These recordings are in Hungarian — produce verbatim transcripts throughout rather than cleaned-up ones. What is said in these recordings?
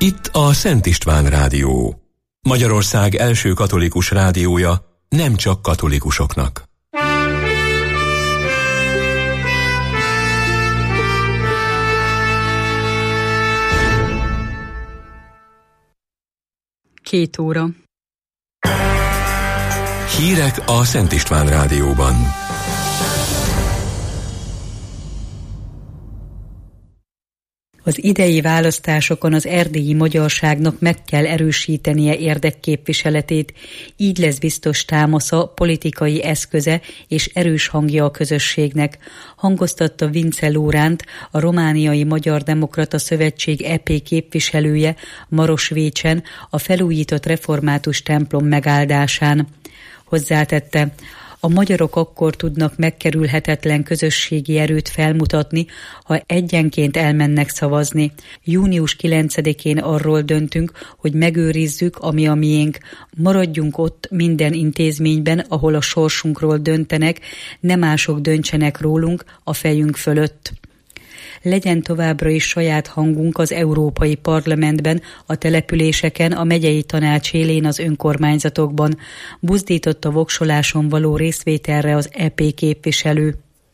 Itt a Szent István Rádió. Magyarország első katolikus rádiója, nem csak katolikusoknak. Két óra. Hírek a Szent István Rádióban. Az idei választásokon az erdélyi magyarságnak meg kell erősítenie érdekképviseletét, így lesz biztos támasza, politikai eszköze és erős hangja a közösségnek, hangoztatta Vince Lóránt, a Romániai Magyar Demokrata Szövetség é pé képviselője Marosvécsen a felújított református templom megáldásán. Hozzátette, a magyarok akkor tudnak megkerülhetetlen közösségi erőt felmutatni, ha egyenként elmennek szavazni. június kilencedikén arról döntünk, hogy megőrizzük, ami a miénk. Maradjunk ott minden intézményben, ahol a sorsunkról döntenek, ne mások döntsenek rólunk a fejünk fölött. Legyen továbbra is saját hangunk az Európai Parlamentben, a településeken, a megyei tanács élén, az önkormányzatokban. Buzdított a voksoláson való részvételre az é pé képviselő.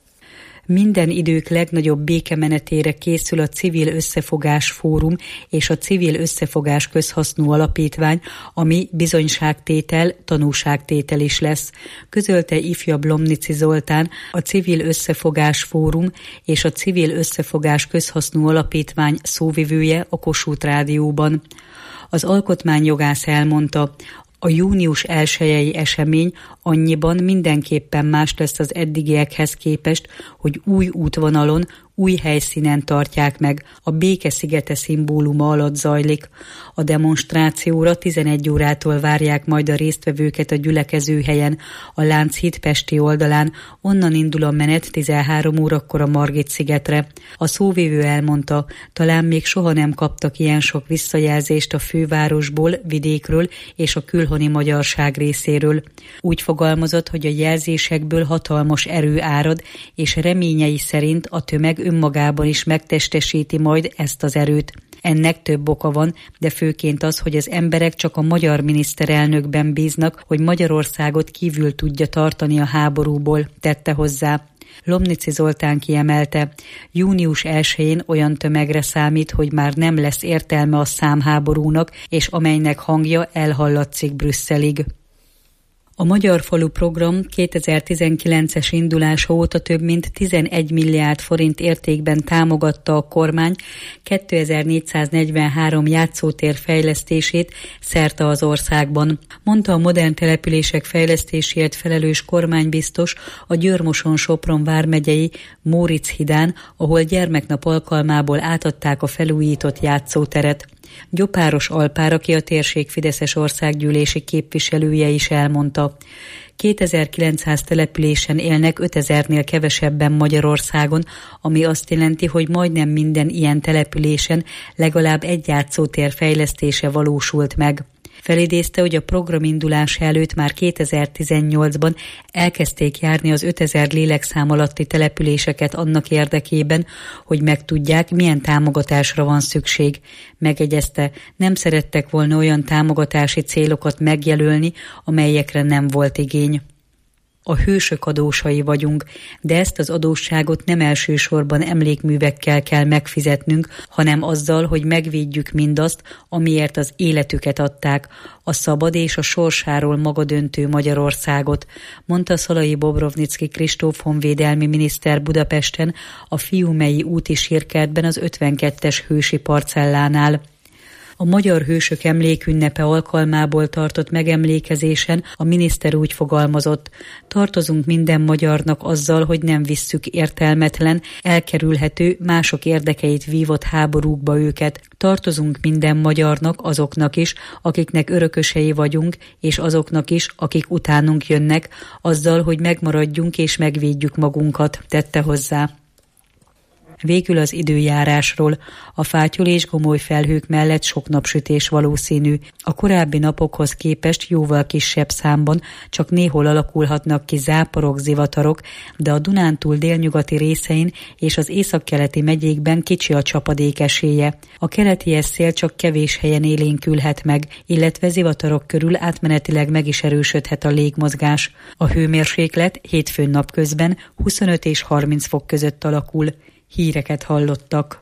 Minden idők legnagyobb békemenetére készül a Civil Összefogás Fórum és a Civil Összefogás Közhasznú Alapítvány, ami bizonyságtétel, tanúságtétel is lesz, közölte ifjabb Lomnici Zoltán, a Civil Összefogás Fórum és a Civil Összefogás Közhasznú Alapítvány szóvivője a Kossuth Rádióban. Az alkotmányjogász elmondta, a június elsejei esemény annyiban mindenképpen más lesz az eddigiekhez képest, hogy új útvonalon, új helyszínen tartják meg, a béke szigete szimbóluma alatt zajlik. A demonstrációra tizenegy órától várják majd a résztvevőket a gyülekezőhelyen, a Lánchíd pesti oldalán, onnan indul a menet tizenhárom órakor a Margit-szigetre. A szóvivő elmondta, talán még soha nem kaptak ilyen sok visszajelzést a fővárosból, vidékről és a külhoni magyarság részéről. Úgy fogalmazott, hogy a jelzésekből hatalmas erő árad, és reményei szerint a tömeg önmagában is megtestesíti majd ezt az erőt. Ennek több oka van, de főként az, hogy az emberek csak a magyar miniszterelnökben bíznak, hogy Magyarországot kívül tudja tartani a háborúból, tette hozzá. Lomnici Zoltán kiemelte, június elsején olyan tömegre számít, hogy már nem lesz értelme a számháborúnak, és amelynek hangja elhallatszik Brüsszelig. A Magyar Falu program kétezer-tizenkilences indulása óta több mint tizenegy milliárd forint értékben támogatta a kormány kétezer-négyszáznegyvenhárom játszótér fejlesztését szerte az országban. Mondta a modern települések fejlesztéséért felelős kormánybiztos a Győr-Moson-Sopron vármegyei Móricz-hídán, ahol gyermeknap alkalmából átadták a felújított játszóteret. Gyopáros Alpár, aki a térség fideszes országgyűlési képviselője is elmondta. kétezer-kilencszáz településen élnek ötezernél kevesebben Magyarországon, ami azt jelenti, hogy majdnem minden ilyen településen legalább egy játszótér fejlesztése valósult meg. Felidézte, hogy a program indulása előtt már kétezer-tizennyolcban elkezdték járni az ötezer lélekszám alatti településeket annak érdekében, hogy megtudják, milyen támogatásra van szükség. Megegyezte, nem szerettek volna olyan támogatási célokat megjelölni, amelyekre nem volt igény. A hősök adósai vagyunk, de ezt az adósságot nem elsősorban emlékművekkel kell megfizetnünk, hanem azzal, hogy megvédjük mindazt, amiért az életüket adták, a szabad és a sorsáról maga döntő Magyarországot, mondta Szalai Bobrovnicki Kristóf honvédelmi miniszter Budapesten a Fiumei úti sírkertben az ötvenkettes hősi parcellánál. A Magyar Hősök Emlékünnepe alkalmából tartott megemlékezésen a miniszter úgy fogalmazott, tartozunk minden magyarnak azzal, hogy nem visszük értelmetlen, elkerülhető, mások érdekeit vívott háborúkba őket. Tartozunk minden magyarnak, azoknak is, akiknek örökösei vagyunk, és azoknak is, akik utánunk jönnek, azzal, hogy megmaradjunk és megvédjük magunkat, tette hozzá. Végül az időjárásról. A fátyol és gomoly felhők mellett sok napsütés valószínű. A korábbi napokhoz képest jóval kisebb számban, csak néhol alakulhatnak ki záporok, zivatarok, de a Dunántúl délnyugati részein és az északkeleti megyékben kicsi a csapadék esélye. A keleti szél csak kevés helyen élénkülhet meg, illetve zivatarok körül átmenetileg meg is erősödhet a légmozgás. A hőmérséklet hétfőn napközben huszonöt és harminc fok között alakul. Híreket hallottak.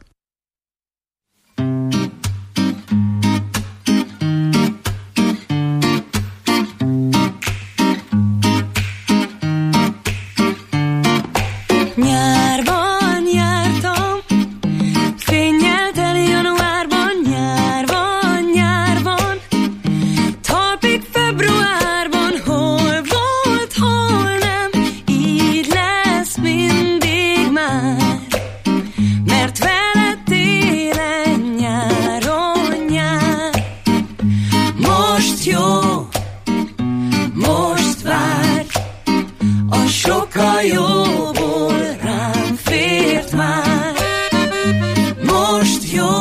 Nyárban jártam, fénnyel teli januárban, nyár van, nyár van, talpig februárban, hol volt, hol nem, így lesz mindig már, mert veled télen, nyáron nyár. Most jó, most vár, a sokkal jóból rám fért már. Most jó,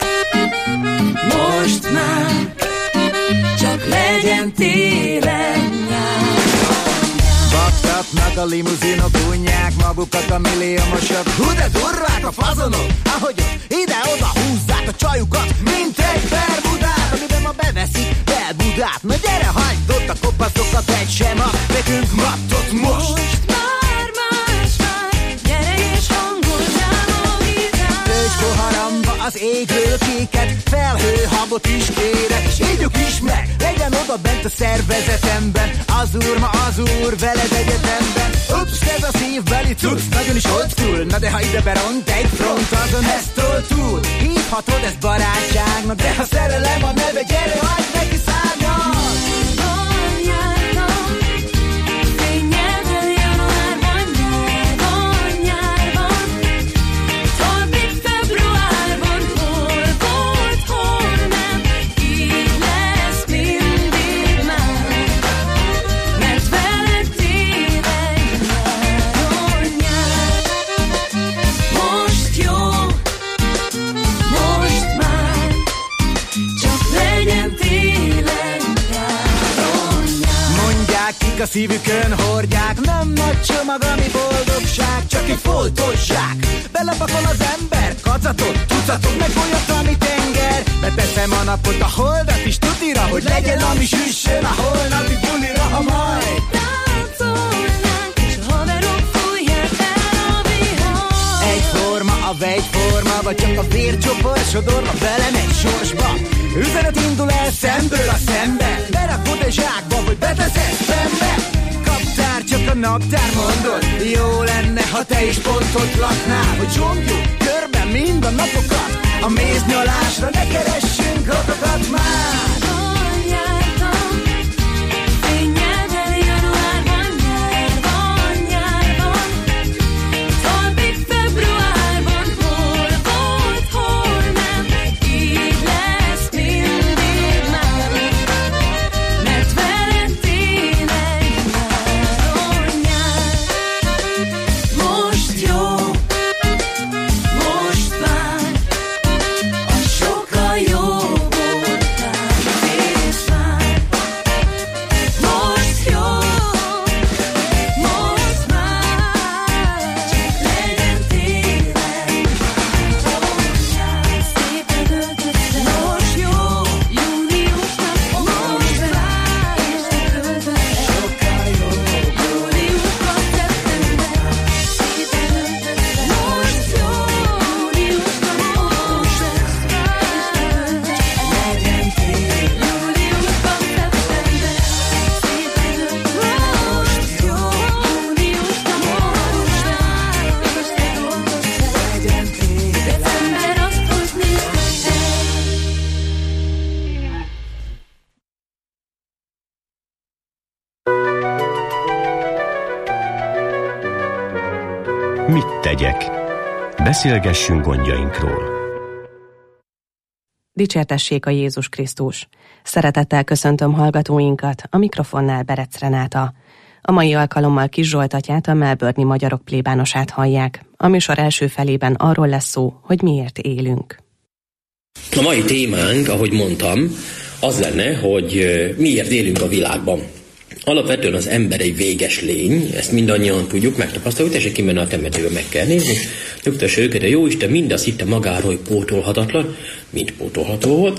most már, csak legyen télen nyár. Baktatnak a limuzinok, unják magukat a milliómosok. Hú de durvák a fazonok, ahogy ide-oda húzzák a csajukat, mint egy Bermudát, amiben ma beveszik Bel-Budát. Na gyere, hagyd ott a kopaszokat, egy sem a nekünk mattot most. Most már más már, gyere és hangozzál a vízát. Töltsd poharamba az égről kéket, felhőhabot is kérek, és ígyuk is meg, legyen oda bent a szervezetemben, az úr ma az úr veled egyetemben. Ups, ez a szívbeli cucc, nagyon is old school, na de ha ide beront egy front, azon eztől túl hívhatod ezt barátságnak, de ha szerelem a neve, gyere, hagyd neki szárnyat. Van jártam, fénnyel teli januárban, nyár van, nyár van, talpig februárban, hol volt, hol nem, így lesz mindig már, mert veled télen, nyáron nyár. Most jó, most már, csak legyen télen, nyáron nyár. Mondják, kik a szívükön hordják, nem nagy csomag, ami boldogság, csak egy foltos zsák. Belepakol az ember, kacatot, tucatot, meg olyat, ami tenger. Beteszem a napot, a holdat is tutira, hogy legyen, ami süssön a holnapi bulira, ha majd Táncolnánk, és a haverok fújják el a vihar. egyforma a vegyforma, vagy csak a vércsopor sodorva belemegy sorsba. Üzenet indul el szemből a szembe, berakod egy zsákba, vagy beteszed szembe. Kaptár, csak a naptár mondod, jó lenne, ha te is pontot laknál, hogy zsongjuk körben mind a napokat, a méznyalásra ne keressünk okokat már. Van jártam, fénnyel teli januárban, nyár van, nyár van, talpig februárban, hol volt, hol nem, így lesz mindig már, mert veled télen, nyáron nyár. Most jó, most vár, a sokkal jóból rám fért már. Most jó, most már, csak legyen télen, nyáron nyár. Szépen öltözve, most jó, júniusnak, most vár, és öltözve, sokkal jó, júliusban, szeptember. Szépen öltözve, most jó, júniusnak, most vár, legyen télen, júliusban, szeptember. Szépen öltözve, most jó, júniusnak, most vár, legyen télen, december azt hozni el. Mit tegyek? Beszélgessünk gondjainkról. Dicsértessék a Jézus Krisztus! Szeretettel köszöntöm hallgatóinkat, a mikrofonnál Berec Renáta. A mai alkalommal Kis Zsolt atyát, a melbourne-i magyarok plébánosát hallják. A műsor első felében arról lesz szó, hogy miért élünk. A mai témánk, ahogy mondtam, az lenne, hogy miért élünk a világban. Alapvetően az ember egy véges lény, ezt mindannyian tudjuk, megtapasztaljuk, tessék kimenni a temetőbe, meg kell nézni, nyugtassa őket, a jóisten mindazt hitte magáról, hogy pótolhatatlan, mint pótolható volt,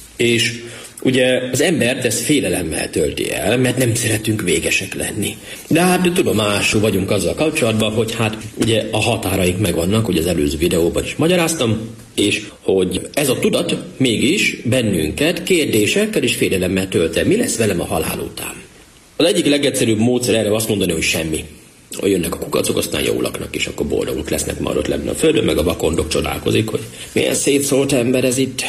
és ugye az embert ez félelemmel tölti el, mert nem szeretünk végesek lenni. De hát tudomásul vagyunk azzal kapcsolatban, hogy hát ugye a határaink megvannak, hogy az előző videóban is magyaráztam, és hogy ez a tudat mégis bennünket kérdésekkel és félelemmel tölt el. Mi lesz velem a halál után? Az egyik legegyszerűbb módszer erre azt mondani, hogy semmi. Ha jönnek a kukacok, aztán jól laknak, és akkor boldogok lesznek már ott lenni a földön, meg a vakondok csodálkozik, hogy milyen szétszólt ember ez itt.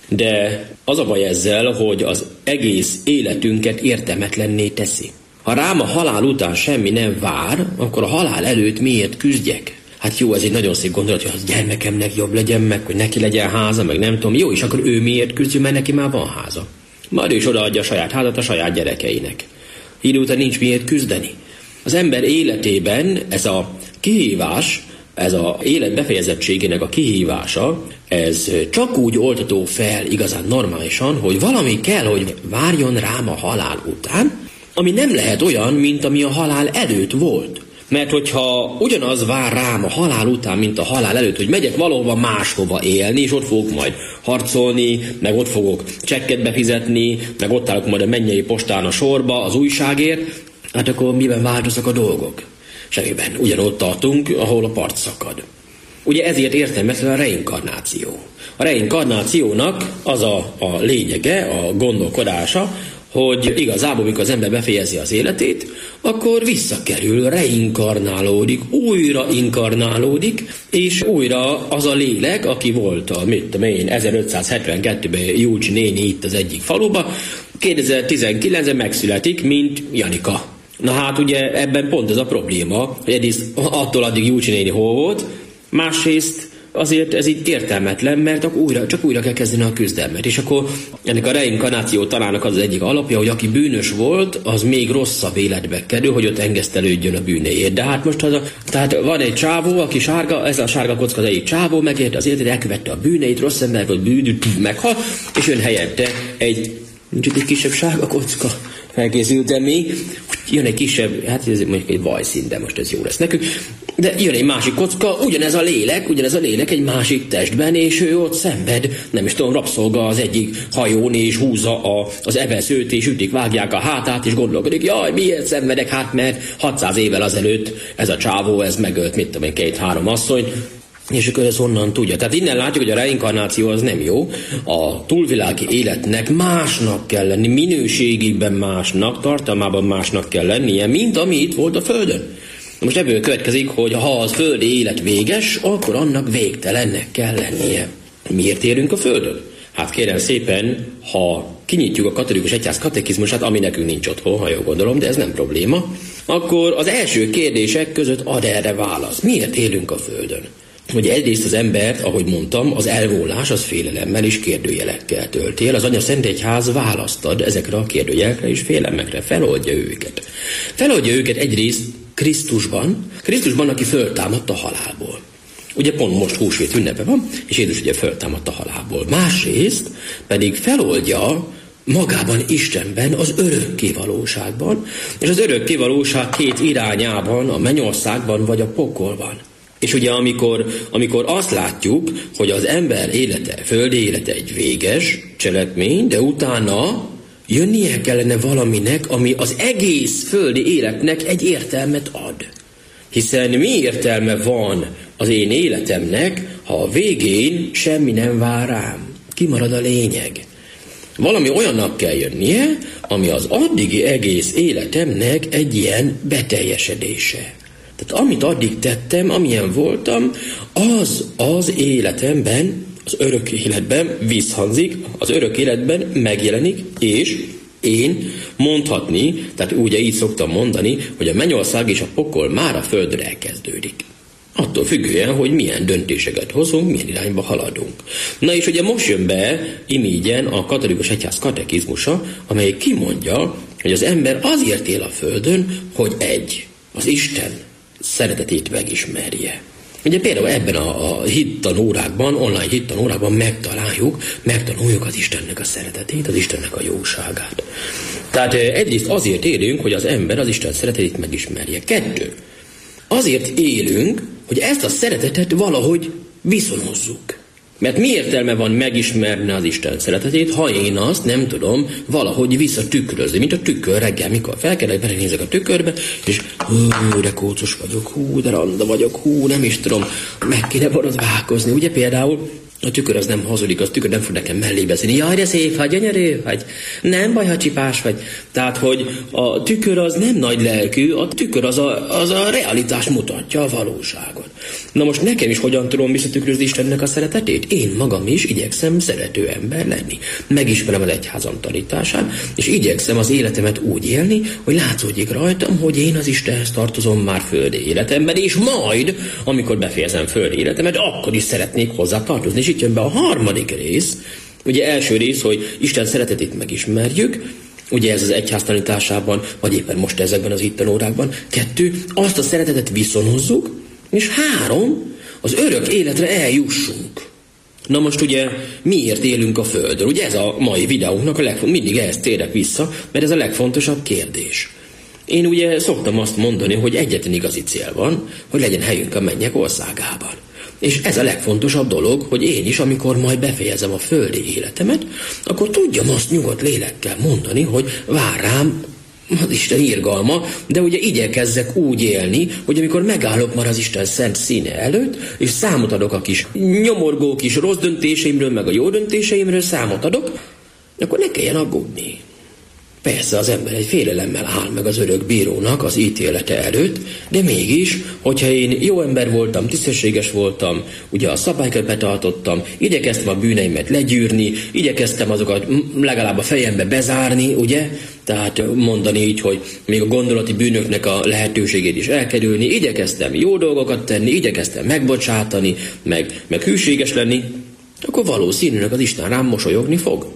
De az a baj ezzel, hogy az egész életünket értelmetlenné teszi. Ha rám a halál után semmi nem vár, akkor a halál előtt miért küzdjek? Hát jó, ez egy nagyon szép gondolat, hogy az gyermekemnek jobb legyen, meg hogy neki legyen háza, meg nem tudom. Jó, és akkor ő miért küzdjön, mert neki már van háza. Majd ő is odaadja a saját házat a saját gyerekeinek. Idő után nincs miért küzdeni. Az ember életében ez a kihívás, ez az élet befejezettségének a kihívása, ez csak úgy oldható fel igazán normálisan, hogy valami kell, hogy várjon rám a halál után, ami nem lehet olyan, mint ami a halál előtt volt. Mert hogyha ugyanaz vár rám a halál után, mint a halál előtt, hogy megyek valahova máshova élni, és ott fogok majd harcolni, meg ott fogok csekket befizetni, meg ott állok majd a mennyei postán a sorba az újságért, hát akkor miben változnak a dolgok? Semmiben. Ugyanott tartunk, ahol a part szakad. Ugye ezért értelmetlen a reinkarnáció. A reinkarnációnak az a, a lényege, a gondolkodása, hogy igazából, mikor az ember befejezi az életét, akkor visszakerül, reinkarnálódik, újra inkarnálódik, és újra az a lélek, aki volt a, mit tudom én, ezerötszázhetvenkettőben Júcsi néni itt az egyik faluba, kétezer-tizenkilencben megszületik, mint Janika. Na hát ugye ebben pont ez a probléma, hogy egyrészt attól addig Júcsi néni hol volt, másrészt azért ez így értelmetlen, mert akkor újra, csak újra kell kezdeni a küzdelmet. És akkor ennek a reinkarnáció talának az, az egyik alapja, hogy aki bűnös volt, az még rosszabb életbe kerül, hogy ott engesztelődjön a bűnéért. De hát most az a, tehát van egy csávó, aki sárga, ez a sárga kocka az egyik csávó, megérte az életét, elkövette a bűneit, rossz ember volt, bűnű, meghal, és jön helyette egy, nincs itt egy kisebb sárga kocka, felkészültem még, jön egy kisebb, hát ez mondjuk egy vajszín, de most ez jó lesz nekünk, de jön egy másik kocka, ugyanez a lélek, ugyanez a lélek egy másik testben, és ő ott szenved, nem is tudom, rabszolga az egyik hajón, és húzza a, az eveszőt, és ütik, vágják a hátát, és gondolkodik, jaj, miért szenvedek, hát mert hatszáz évvel azelőtt ez a csávó, ez megölt, mit tudom én, két-három asszony, és akkor ez onnan tudja. Tehát innen látjuk, hogy a reinkarnáció az nem jó. A túlvilági életnek másnak kell lenni, minőségében másnak, tartalmában másnak kell lennie, mint ami itt volt a Földön. Most ebből következik, hogy ha az földi élet véges, akkor annak végtelennek kell lennie. Miért élünk a Földön? Hát kérem szépen, ha kinyitjuk a katolikus egyház katekizmusát, ami nekünk nincs otthon, ha jól gondolom, de ez nem probléma, akkor az első kérdések között ad erre választ. Miért élünk a Földön? Hogy egyrészt az embert, ahogy mondtam, az elvólás az félelemmel és kérdőjelekkel tölti el. Az Anya Szent Egyház választ ad ezekre a kérdőjelekre és félelmekre, feloldja őket. Feloldja őket egyrészt Krisztusban, Krisztusban, aki föltámadt a halálból. Ugye pont most húsvét ünnepe van, és Jézus ugye föltámadt a halálból. Másrészt pedig feloldja magában, Istenben, az örökké valóságban, és az örökké valóság két irányában, a mennyországban vagy a pokolban. És ugye amikor, amikor azt látjuk, hogy az ember élete, földi élete egy véges cselekmény, de utána jönnie kellene valaminek, ami az egész földi életnek egy értelmet ad. Hiszen mi értelme van az én életemnek, ha a végén semmi nem vár rám? Kimarad a lényeg. Valami olyannak kell jönnie, ami az addigi egész életemnek egy ilyen beteljesedése. Tehát amit addig tettem, amilyen voltam, az az életemben, az örök életben visszhangzik, az örök életben megjelenik, és én mondhatni, tehát ugye így szoktam mondani, hogy a mennyország és a pokol már a földre elkezdődik. Attól függően, hogy milyen döntéseket hozunk, milyen irányba haladunk. Na és ugye most jön be imígyen a katolikus egyház katekizmusa, amely kimondja, hogy az ember azért él a Földön, hogy egy, az Isten szeretetét megismerje. Ugye például ebben a, a hittanórákban, online hittanórákban megtaláljuk, megtanuljuk az Istennek a szeretetét, az Istennek a jóságát. Tehát egyrészt azért élünk, hogy az ember az Isten szeretetét megismerje. Kettő. Azért élünk, hogy ezt a szeretetet valahogy viszonozzuk. Mert mi értelme van megismerni az Isten szeretetét, ha én azt nem tudom valahogy visszatükrözni, mint a tükör reggel, mikor felkelek, belenézek a tükörbe, és hú, de kócos vagyok, hú, de randa vagyok, hú, nem is tudom, meg kéne borotválkozni. Ugye például a tükör az nem hazudik, az tükör nem fog nekem mellé beszélni. Jaj, de szép vagy, gyönyörű vagy, nem baj, ha csipás vagy. Tehát, hogy a tükör az nem nagy lelkű, a tükör az a, az a realitás mutatja, a valóságot. Na most nekem is hogyan tudom visszatükrözni Istennek a szeretetét? Én magam is igyekszem szerető ember lenni. Megismerem az egyházam tanítását, és igyekszem az életemet úgy élni, hogy látszódjék rajtam, hogy én az Istenhez tartozom már földi életemben, és majd, amikor befejezem földi életemet, akkor is szeretnék hozzá tartozni. És itt jön be a harmadik rész, ugye első rész, hogy Isten szeretetét megismerjük, ugye ez az egyház tanításában, vagy éppen most ezekben az hittanórákban. Kettő, azt a szeretetet viszonozzuk, és három, az örök életre eljussunk. Na most ugye miért élünk a Földön? Ugye ez a mai videónknak a legfontosabb, mindig ehhez térek vissza, mert ez a legfontosabb kérdés. Én ugye szoktam azt mondani, hogy egyetlen igazi cél van, hogy legyen helyünk a mennyek országában. És ez a legfontosabb dolog, hogy én is, amikor majd befejezem a földi életemet, akkor tudjam azt nyugodt lélekkel mondani, hogy vár rám az Isten irgalma, de ugye igyekezzek úgy élni, hogy amikor megállok már az Isten szent színe előtt, és számot adok a kis nyomorgó kis rossz döntéseimről, meg a jó döntéseimről számot adok, akkor ne kelljen aggódni. Persze az ember egy félelemmel áll meg az örök bírónak az ítélete előtt, de mégis, hogyha én jó ember voltam, tisztességes voltam, ugye a szabályokat betartottam, igyekeztem a bűneimet legyűrni, igyekeztem azokat legalább a fejembe bezárni, ugye? Tehát mondani így, hogy még a gondolati bűnöknek a lehetőségét is elkerülni, igyekeztem jó dolgokat tenni, igyekeztem megbocsátani, meg, meg hűséges lenni, akkor valószínűleg az Isten rám mosolyogni fog.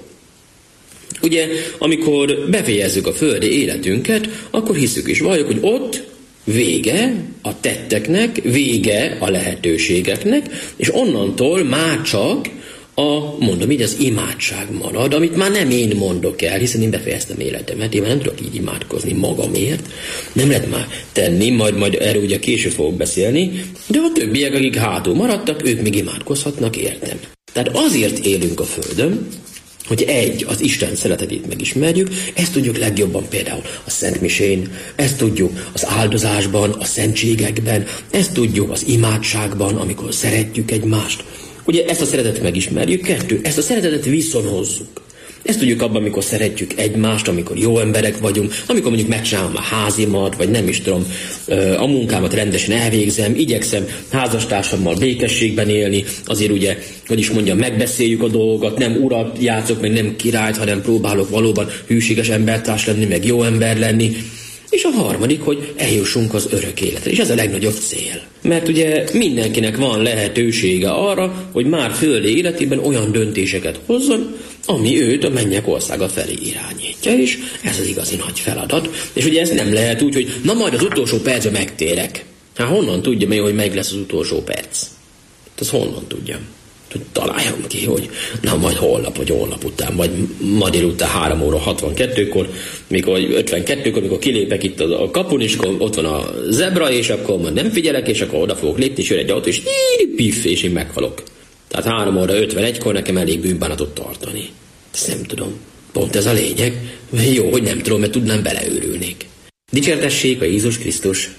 Ugye, amikor befejezzük a földi életünket, akkor hiszük is valljuk, hogy ott vége a tetteknek, vége a lehetőségeknek, és onnantól már csak a, mondom így, az imádság marad, amit már nem én mondok el, hiszen én befejeztem életemet, én már nem tudok így imádkozni magamért, nem lehet már tenni, majd, majd erről ugye később fogok beszélni, de a többiek, akik hátul maradtak, ők még imádkozhatnak, értem. Tehát azért élünk a Földön, hogy egy, az Isten szeretetét megismerjük, ezt tudjuk legjobban például a Szentmisén, ezt tudjuk az áldozásban, a szentségekben, ezt tudjuk az imádságban, amikor szeretjük egymást. Ugye ezt a szeretetet megismerjük, kettő, ezt a szeretetet viszonozzuk. Ezt tudjuk abban, amikor szeretjük egymást, amikor jó emberek vagyunk, amikor mondjuk megcsinálom a házimat, vagy nem is tudom, a munkámat rendesen elvégzem, igyekszem házastársammal békességben élni, azért ugye, hogy is mondjam, megbeszéljük a dolgokat, nem urat játszok, meg nem királyt, hanem próbálok valóban hűséges embertárs lenni, meg jó ember lenni. És a harmadik, hogy eljussunk az örök életre. És ez a legnagyobb cél. Mert ugye mindenkinek van lehetősége arra, hogy már földi életében olyan döntéseket hozzon, ami őt a mennyek országa felé irányítja, és ez az igazi nagy feladat. És ugye ez nem lehet úgy, hogy na majd az utolsó percben megtérek. Hát honnan tudja még, hogy meg lesz az utolsó perc? Ez honnan tudjam? Hogy találjam ki, hogy na majd holnap, vagy holnap után, vagy ma délután három óra hatvankettőkor, mikor ötvenkettőkor, mikor kilépek itt a kapun, és akkor ott van a zebra, és akkor majd nem figyelek, és akkor oda fogok lépni, és jön egy autó, és piff, és én meghalok. Tehát három óra ötvenegykor nekem elég bűnbánatot tartani. Ezt nem tudom. Pont ez a lényeg. Jó, hogy nem tudom, mert tudnám, beleőrülnék. Dicsértessék a Jézus Krisztus!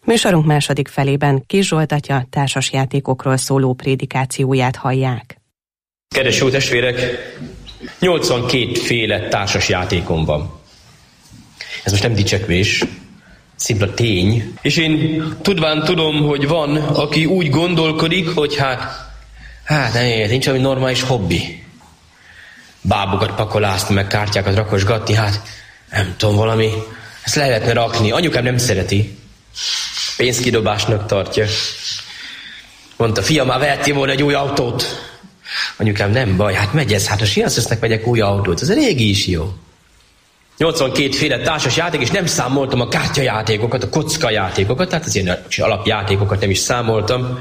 Műsorunk második felében Kis Zsolt atya társasjátékokról szóló prédikációját hallják. Kedves jó testvérek, nyolcvankét féle társasjátékom van. Ez most nem dicsekvés, szimpla tény. És én tudván tudom, hogy van, aki úgy gondolkodik, hogy hát, hát nem ér, nincs ami normális hobbi. Bábukat pakolászni, meg kártyákat rakosgatni, hát nem tudom, valami, ezt lehetne rakni. Anyukám nem szereti. Pénzkidobásnak tartja. Mondta, fiam, már vehettél volna egy új autót. Anyukám, nem baj, hát megy ez, hát a Sienszesznek vegyek új autót, ez a régi is jó. nyolcvankét féle társas játék, és nem számoltam a kártyajátékokat, a kockajátékokat, tehát az ilyen alapjátékokat nem is számoltam.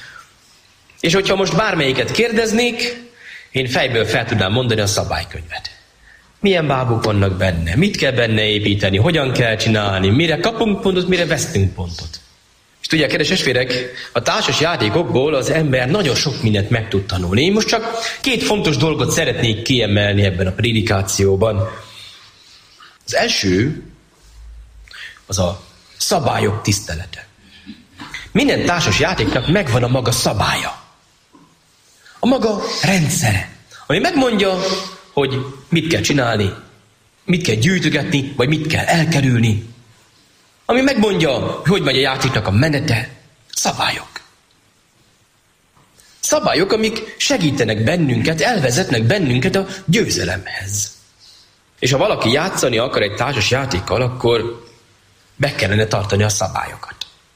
És hogyha most bármelyiket kérdeznék, én fejből fel tudnám mondani a szabálykönyvet. Milyen bábuk vannak benne, mit kell benne építeni, hogyan kell csinálni, mire kapunk pontot, mire vesztünk pontot. És tudják, kedves testvérek, a társas játékokból az ember nagyon sok mindent meg tud tanulni. Én most csak két fontos dolgot szeretnék kiemelni ebben a prédikációban. Az első, az a szabályok tisztelete. Minden társas játéknak megvan a maga szabálya. A maga rendszere, ami megmondja, hogy mit kell csinálni, mit kell gyűjtögetni, vagy mit kell elkerülni. Ami megmondja, hogy hogy megy a játéknak a menete. Szabályok. Szabályok, amik segítenek bennünket, elvezetnek bennünket a győzelemhez. És ha valaki játszani akar egy társas játékkal, akkor be kellene tartani a szabályokat.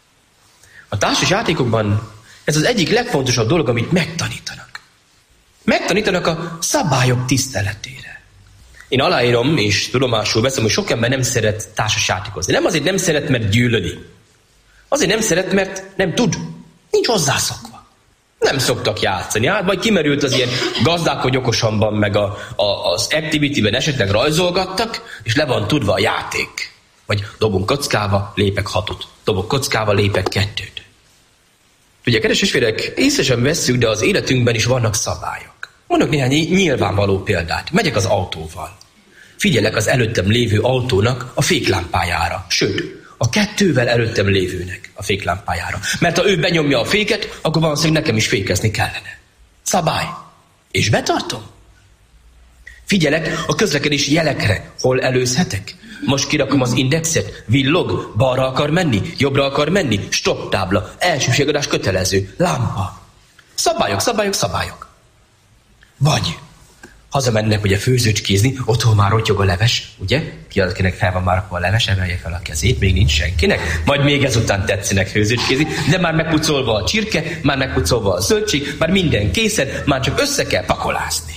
A társas játékokban ez az egyik legfontosabb dolog, amit megtanítanak. Megtanítanak a szabályok tiszteletére. Én aláírom, és tudomásul veszem, hogy sok ember nem szeret társas játékozni. Nem azért nem szeret, mert gyűlöli. Azért nem szeret, mert nem tud. Nincs hozzászokva. Nem szoktak játszani. Hát majd kimerült az ilyen gazdálkodj okosanban, meg a, a, az activity-ben esetleg rajzolgattak, és le van tudva a játék. Vagy dobunk kockába, lépek hatot. Dobok kockába, lépek kettőt. Ugye, kedves testvérek, észre sem vesszük, de az életünkben is vannak szabályok. Mondok néhány nyilvánvaló példát. Megyek az autóval. Figyelek az előttem lévő autónak a féklámpájára. Sőt, a kettővel előttem lévőnek a féklámpájára. Mert ha ő benyomja a féket, akkor valószínűleg nekem is fékezni kellene. Szabály. És betartom. Figyelek a közlekedési jelekre. Hol előzhetek? Most kirakom az indexet. Villog, balra akar menni, jobbra akar menni, stop tábla, elsőségadás kötelező, lámpa. Szabályok, szabályok, szabályok. Vagy hazamennek ugye főzőcskézni, otthon már rotyog a leves, ugye? Ki az, akinek fel van már akkor a leves, emelje fel a kezét, még nincs senkinek. Majd még ezután tetszenek főzőcskézni, de már megpucolva a csirke, már megpucolva a zöldség, már minden készen, már csak össze kell pakolászni.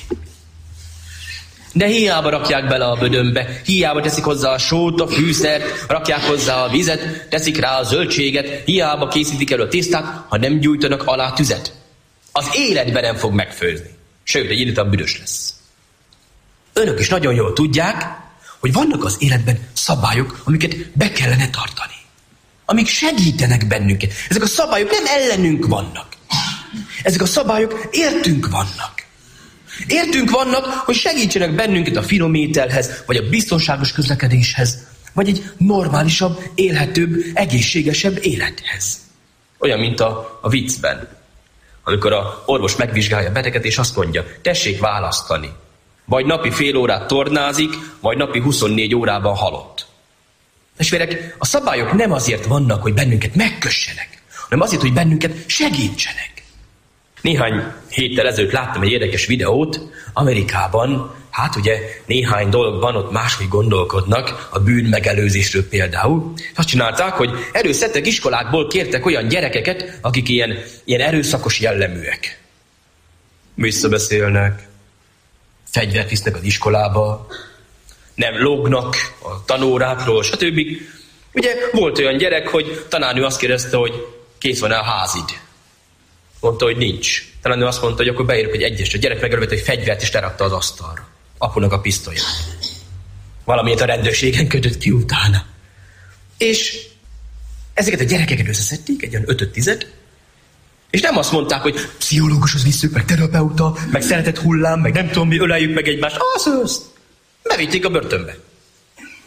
De hiába rakják bele a bödönbe, hiába teszik hozzá a sót, a fűszert, rakják hozzá a vizet, teszik rá a zöldséget, hiába készítik elő a tésztát, ha nem gyújtanak alá tüzet. Az életben nem fog megfőzni. Sőt, egy idő után büdös lesz. Önök is nagyon jól tudják, hogy vannak az életben szabályok, amiket be kellene tartani. Amik segítenek bennünket. Ezek a szabályok nem ellenünk vannak. Ezek a szabályok értünk vannak. Értünk vannak, hogy segítsenek bennünket a finom-ételhez, vagy a biztonságos közlekedéshez, vagy egy normálisabb, élhetőbb, egészségesebb élethez. Olyan, mint a, a viccben. Amikor a orvos megvizsgálja a beteget, és azt mondja, tessék választani. Vagy napi fél órát tornázik, vagy napi huszonnégy órában halott. Testvérek, a szabályok nem azért vannak, hogy bennünket megkössenek, hanem azért, hogy bennünket segítsenek. Néhány héttel ezelőtt láttam egy érdekes videót. Amerikában, hát ugye néhány dologban ott máshogy gondolkodnak, a bűn megelőzésről például. Azt csinálták, hogy erőszedtek iskolákból, kértek olyan gyerekeket, akik ilyen, ilyen erőszakos jelleműek. Visszabeszélnek, fegyvert visznek az iskolába, nem lógnak a tanórákról, stb. Ugye volt olyan gyerek, hogy tanárnő azt kérdezte, hogy kész van-e a házid? Mondta, hogy nincs. Talán ő azt mondta, hogy akkor beírjuk egy egyest. A gyerek megrövett egy fegyvert, és lerakta az asztalra. Apunak a pisztolyát. Valamiért a rendőrségen kötött ki utána. És ezeket a gyerekeket összeszedték, egy olyan ötöt-tizet, és nem azt mondták, hogy pszichológushoz visszük, meg terapeuta, meg szeretett hullám, meg nem tudom mi, öleljük meg egymást. Az, azt. Bevitték a börtönbe.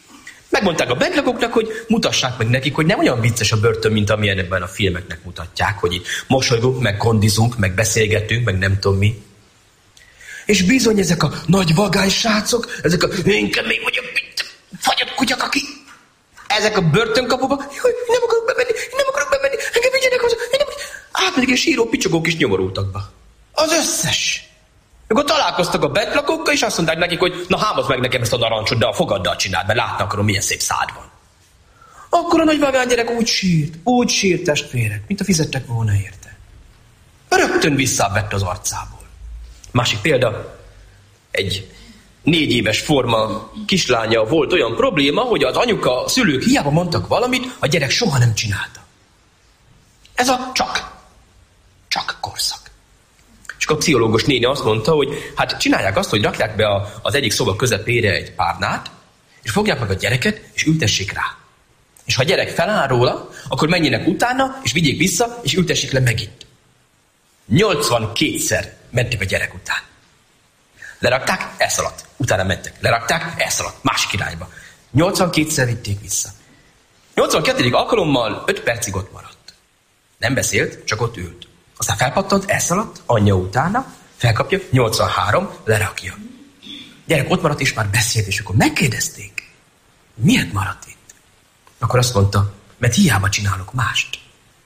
Megmondták a bentlakoknak, hogy mutassák meg nekik, hogy nem olyan vicces a börtön, mint amilyen ebben a filmeknek mutatják, hogy itt mosolygunk, meg kondizunk, meg beszélgetünk, meg nem tudom mi. És bizony ezek a nagy vagány srácok, ezek a én kemény vagyok, fagyott kutyak, aki... Ezek a börtönkapuba, jaj, nem akarok bemenni, nem akarok bemenni, engem vigyenek haza, én nem... Átmegyek, és síró picsogók is nyomorultak be. Az összes. Akkor találkoztak a bentlakókkal, és azt mondták nekik, hogy na hámozd meg nekem ezt a narancsot, de a fogaddal csináld, mert látni akarom, milyen szép szád van. Akkor a nagy vagány gyerek úgy sírt, úgy sírt testvérek, mint a fizettek volna érte. Rögtön visszavett az arcából. Másik példa, egy négy éves forma kislánya volt olyan probléma, hogy az anyuka, a szülők hiába mondtak valamit, a gyerek soha nem csinálta. Ez a csak, csak korszak. És a pszichológus néni azt mondta, hogy hát csinálják azt, hogy rakják be a, az egyik szoba közepére egy párnát, és fogják meg a gyereket, és ültessék rá. És ha a gyerek feláll róla, akkor menjenek utána, és vigyék vissza, és ültessék le megint. nyolcvankétszer mentek a gyerek után. Lerakták, elszaladt. Utána mentek. Lerakták, elszaladt. Másik irányba. nyolcvankétszer vitték vissza. nyolcvankettedik alkalommal öt percig ott maradt. Nem beszélt, csak ott ült. Aztán felpattant, elszaladt, anyja utána, felkapja, nyolcvanhárom, lerakja. Gyerek ott maradt, és már beszélt, és akkor megkérdezték, miért maradt itt? Akkor azt mondta, mert hiába csinálok mást.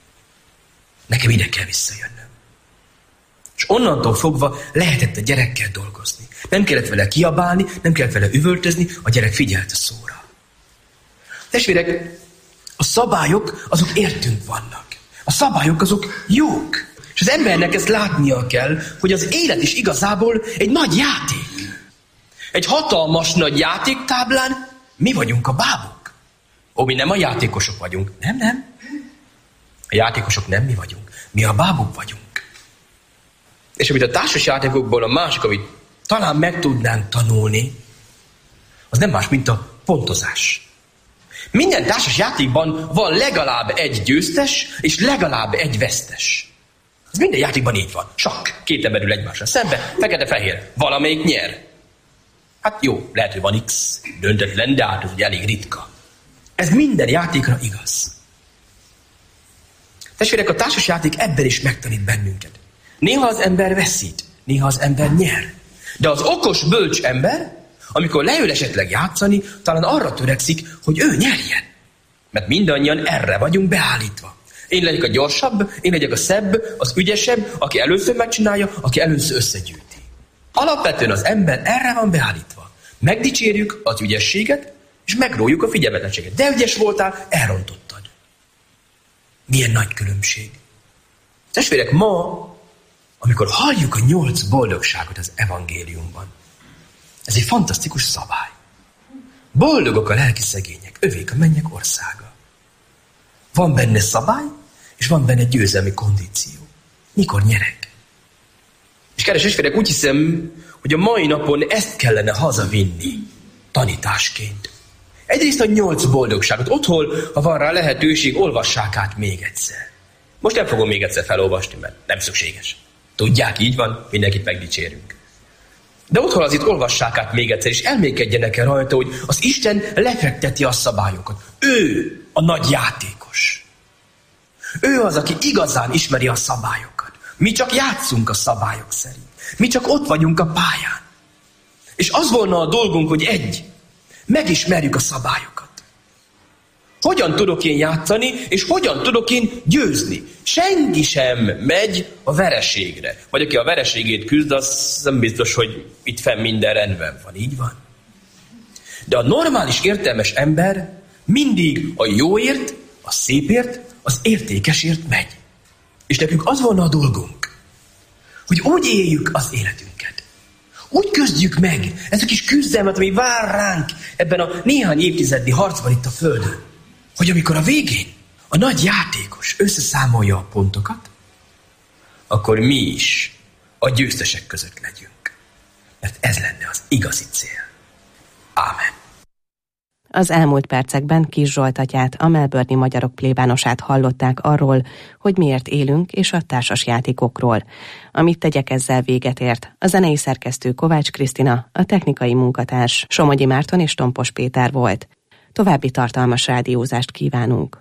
Nekem ide kell visszajönnöm. És onnantól fogva lehetett a gyerekkel dolgozni. Nem kellett vele kiabálni, nem kellett vele üvöltözni, a gyerek figyelt a szóra. Testvérek, a szabályok azok értünk vannak. A szabályok azok jók. És az embernek ezt látnia kell, hogy az élet is igazából egy nagy játék. Egy hatalmas nagy játéktáblán mi vagyunk a bábok. Ó, mi nem a játékosok vagyunk. Nem, nem. A játékosok nem mi vagyunk. Mi a bábok vagyunk. És amit a társas játékokból a másik, amit talán meg tudnánk tanulni, az nem más, mint a pontozás. Minden társas játékban van legalább egy győztes, és legalább egy vesztes. Ez minden játékban így van. Sakk, két ember ül egymásra szembe, fekete-fehér. Valamelyik nyer. Hát jó, lehet, hogy van X, döntetlen, de hát ez ugye elég ritka. Ez minden játékra igaz. Testvérek, a társasjáték ebben is megtanít bennünket. Néha az ember veszít, néha az ember nyer. De az okos, bölcs ember, amikor leül esetleg játszani, talán arra törekszik, hogy ő nyerjen. Mert mindannyian erre vagyunk beállítva. Én legyek a gyorsabb, én legyek a szebb, az ügyesebb, aki először megcsinálja, aki először összegyűjti. Alapvetően az ember erre van beállítva. Megdicsérjük az ügyességet, és megrójuk a figyelmetlenséget. De ügyes voltál, elrontottad. Milyen nagy különbség. Testvérek, ma, amikor halljuk a nyolc boldogságot az evangéliumban, ez egy fantasztikus szabály. Boldogok a lelki szegények, övék a mennyek országa. Van benne szabály, és van benne győzelmi kondíció. Mikor nyerek? És kedves testvérek, úgy hiszem, hogy a mai napon ezt kellene hazavinni tanításként. Egyrészt a nyolc boldogságot. Otthon, ha van rá lehetőség, olvassák át még egyszer. Most nem fogom még egyszer felolvasni, mert nem szükséges. Tudják, így van, mindenkit megdicsérünk. De otthon az itt olvassák át még egyszer, és elmékedjenek el rajta, hogy az Isten lefekteti a szabályokat. Ő a nagy játékos. Ő az, aki igazán ismeri a szabályokat. Mi csak játszunk a szabályok szerint. Mi csak ott vagyunk a pályán. És az volna a dolgunk, hogy egy, megismerjük a szabályokat. Hogyan tudok én játszani, és hogyan tudok én győzni? Senki sem megy a vereségre. Vagy aki a vereségét küzd, az nem biztos, hogy itt fenn minden rendben van. Így van. De a normális, értelmes ember mindig a jóért, a szépért, az értékesért megy. És nekünk az volna a dolgunk, hogy úgy éljük az életünket. Úgy küzdjük meg ezt a kis küzdelmet, ami vár ránk ebben a néhány évtizednyi harcban itt a Földön, hogy amikor a végén a nagy játékos összeszámolja a pontokat, akkor mi is a győztesek között legyünk. Mert ez lenne az igazi cél. Ámen. Az elmúlt percekben Kis Zsolt atyát, a melbourne-i magyarok plébánosát hallották arról, hogy miért élünk, és a társasjátékokról. Amit tegyek ezzel véget ért. A zenei szerkesztő Kovács Krisztina, a technikai munkatárs Somogyi Márton és Tompos Péter volt. További tartalmas rádiózást kívánunk.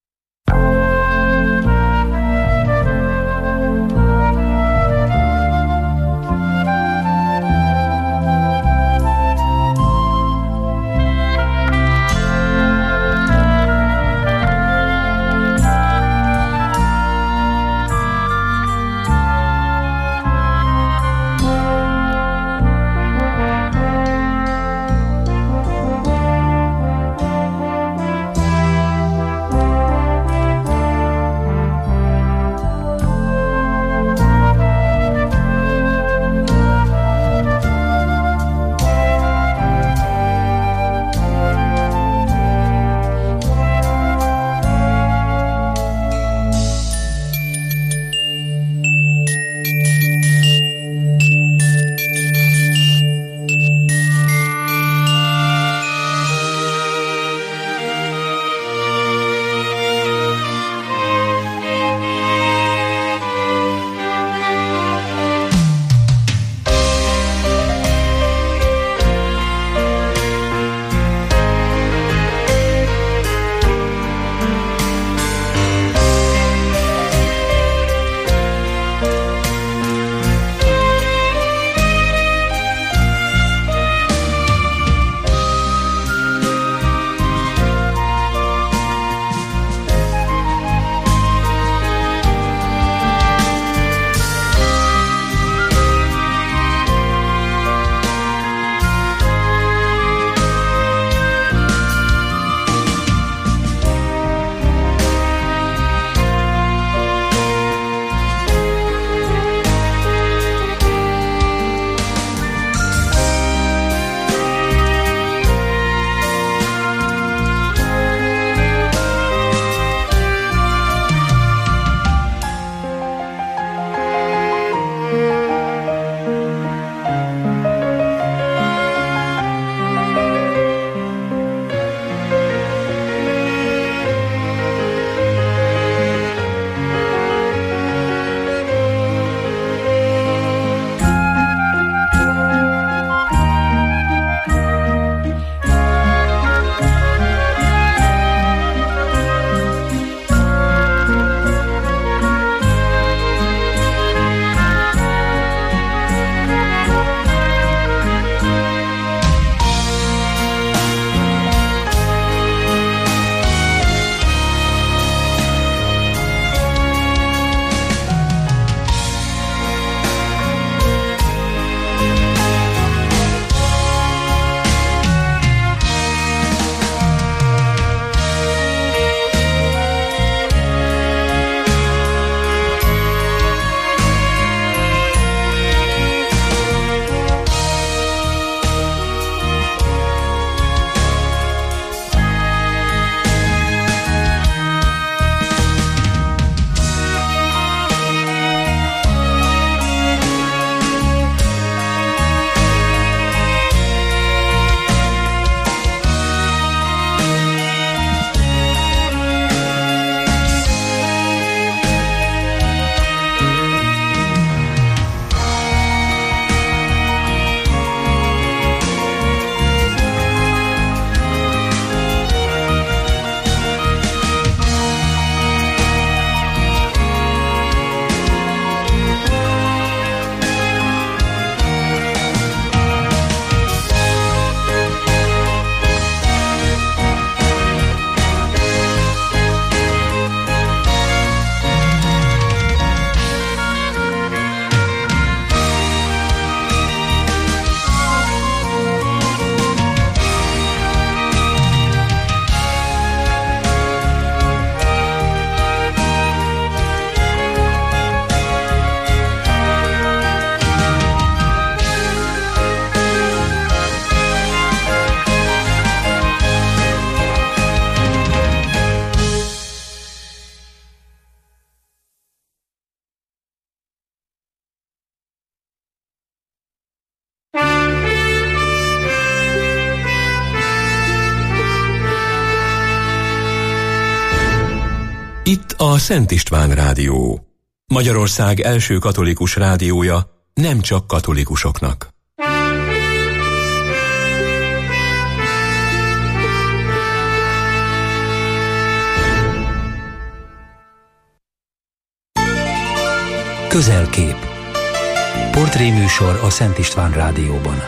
Itt a Szent István Rádió, Magyarország első katolikus rádiója, nem csak katolikusoknak. Közelkép. Portréműsor a Szent István Rádióban.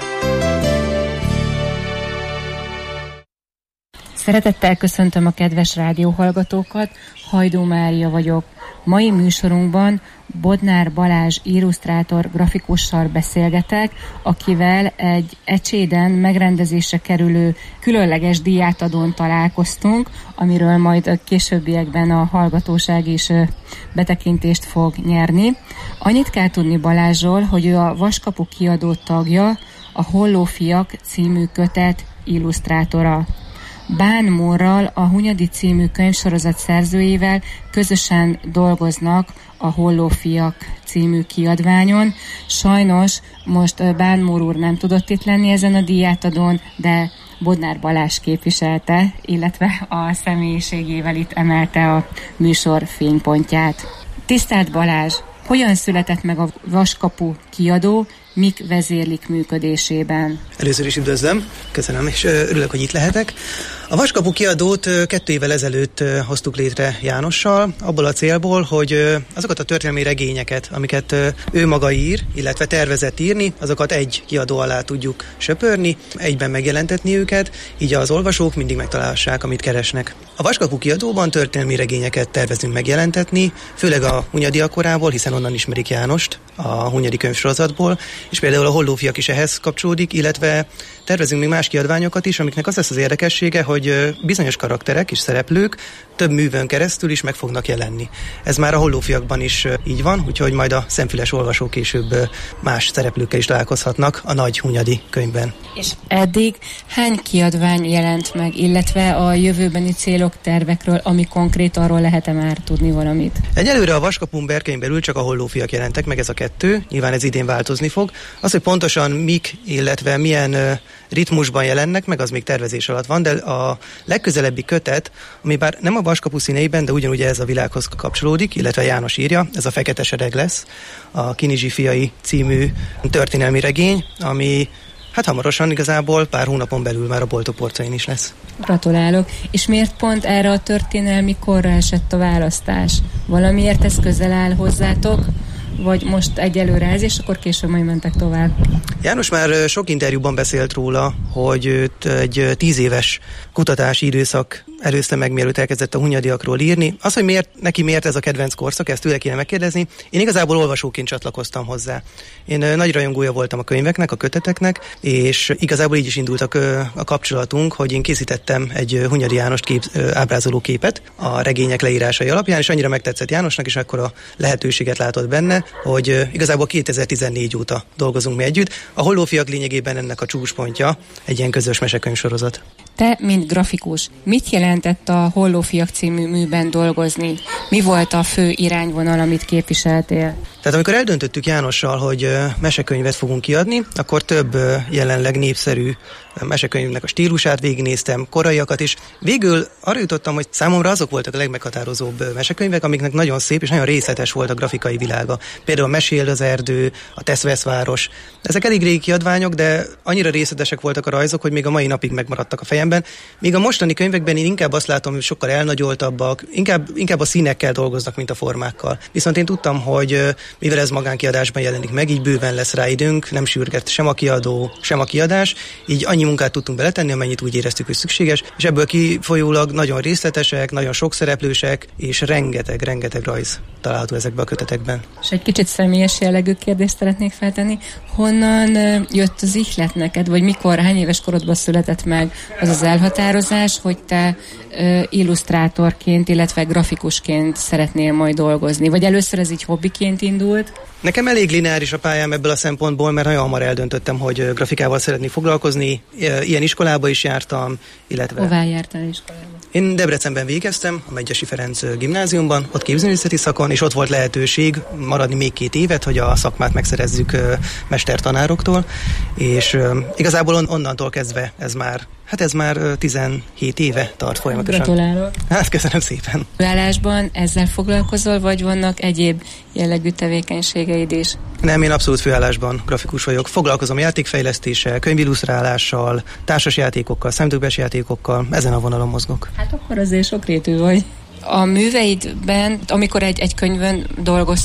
Szeretettel köszöntöm a kedves rádióhallgatókat, Hajdú Mária vagyok. Mai műsorunkban Bodnár Balázs illusztrátor grafikussal beszélgetek, akivel egy Ecséden megrendezésre kerülő különleges díjátadón találkoztunk, amiről majd a későbbiekben a hallgatóság is betekintést fog nyerni. Annyit kell tudni Balázsról, hogy ő a Vaskapu kiadó tagja, a Hollófiak című kötet illusztrátora. Bán Mórral, a Hunyadi című könyvsorozat szerzőjével közösen dolgoznak a Hollófiak című kiadványon. Sajnos most Bán Mór úr nem tudott itt lenni ezen a díjátadón, de Bodnár Balázs képviselte, illetve a személyiségével itt emelte a műsor fénypontját. Tisztelt Balázs, hogyan született meg a Vaskapu kiadó, mik vezérlik működésében? Először is üdvözlöm, köszönöm, és örülök, hogy itt lehetek. A Vaskapu kiadót kettő évvel ezelőtt hoztuk létre Jánossal, abból a célból, hogy azokat a történelmi regényeket, amiket ő maga ír, illetve tervezett írni, azokat egy kiadó alá tudjuk söpörni, egyben megjelentetni őket, így az olvasók mindig megtalálhassák, amit keresnek. A Vaskapu kiadóban történelmi regényeket tervezünk megjelentetni, főleg a Hunyadiak korából, hiszen onnan ismerik Jánost, a Hunyadi könyvsorozatból, és például a Hollófiak is ehhez kapcsolódik, illetve tervezünk még más kiadványokat is, amiknek az lesz az érdekessége, hogy bizonyos karakterek és szereplők több művön keresztül is meg fognak jelenni. Ez már a Hollófiakban is így van, úgyhogy majd a szemfüles olvasók később más szereplőkkel is találkozhatnak a nagy Hunyadi könyvben. És eddig hány kiadvány jelent meg, illetve a jövőbeni célok, tervekről, ami konkrét, arról lehet-e már tudni valamit? Egyelőre a Vaskapun berkein belül csak a Hollófiak jelentek meg, ez a kettő, nyilván ez idén változni fog. Az, hogy pontosan mik, illetve milyen ritmusban jelennek meg, az még tervezés alatt van, de a legközelebbi kötet, ami bár nem a Vaskapu színeiben, de ugyanúgy ez a világhoz kapcsolódik, illetve János írja, ez a Fekete Sereg lesz, a Kinizsi fiai című történelmi regény, ami hát hamarosan igazából pár hónapon belül már a boltok polcain is lesz. Gratulálok. És miért pont erre a történelmi korra esett a választás? Valamiért ez közel áll hozzátok? Vagy most egyelőre ez, és akkor később majd mentek tovább? János már sok interjúban beszélt róla, hogy őt egy tíz éves kutatási időszak előzte meg, mielőtt elkezdett a hunyadiakról írni. Az, hogy miért, neki miért ez a kedvenc korszak, ezt tőle kéne megkérdezni. Én igazából olvasóként csatlakoztam hozzá. Én nagy rajongója voltam a könyveknek, a köteteknek, és igazából így is indultak a kapcsolatunk, hogy én készítettem egy Hunyadi Jánost kép, ábrázoló képet a regények leírásai alapján, és annyira megtetszett Jánosnak, és akkor a lehetőséget látott benne, hogy igazából kétezer-tizennégy óta dolgozunk mi együtt. A Hollófiak lényegében ennek a csúcspontja egy ilyen közös mesekönyvsorozat. Te, mint grafikus, mit jelentett a Hollófiak című műben dolgozni? Mi volt a fő irányvonal, amit képviseltél? Tehát amikor eldöntöttük Jánossal, hogy mesekönyvet fogunk kiadni, akkor több jelenleg népszerű mesekönyvnek a stílusát végignéztem, koraiakat is. Végül arra jutottam, hogy számomra azok voltak a legmeghatározóbb mesekönyvek, amiknek nagyon szép és nagyon részletes volt a grafikai világa. Például a Mesél az erdő, a Tesz-Vesz-város. Ezek elég régi kiadványok, de annyira részletesek voltak a rajzok, hogy még a mai napig megmaradtak a fejemben. Míg a mostani könyvekben én inkább azt látom, hogy sokkal elnagyoltabbak, inkább, inkább a színekkel dolgoznak, mint a formákkal. Viszont én tudtam, hogy mivel ez magánkiadásban jelenik meg, így bőven lesz rá időnk, nem sürget sem a kiadó, sem a kiadás, így annyi munkát tudtunk beletenni, amennyit úgy éreztük, hogy szükséges, és ebből kifolyólag nagyon részletesek, nagyon sokszereplősek, és rengeteg, rengeteg rajz található ezekben a kötetekben. És egy kicsit személyes jellegű kérdést szeretnék feltenni. Honnan jött az ihlet neked, vagy mikor, hány éves korodban született meg az az elhatározás, hogy te uh, illusztrátorként, illetve grafikusként szeretnél majd dolgozni? Vagy először ez így hobbiként indult? Nekem elég lineáris a pályám ebből a szempontból, mert nagyon hamar eldöntöttem, hogy grafikával szeretnék foglalkozni. Ilyen iskolába is jártam, illetve... Hová jártál iskolába? Én Debrecenben végeztem, a Medgyessy Ferenc gimnáziumban, ott képzőművészeti szakon, és ott volt lehetőség maradni még két évet, hogy a szakmát megszerezzük mestertanároktól, és igazából on- onnantól kezdve ez már, hát ez már tizenhét éve tart folyamatosan. Gratulálok! Hát köszönöm szépen! Főállásban ezzel foglalkozol, vagy vannak egyéb jellegű tevékenységeid is? Nem, én abszolút főállásban grafikus vagyok. Foglalkozom játékfejlesztéssel, könyvillusztrálással, társasjátékokkal, számítógépes játékokkal, ezen a vonalon mozgok. Hát akkor azért sokrétű vagy. A műveidben, amikor egy, egy könyvön dolgoztok,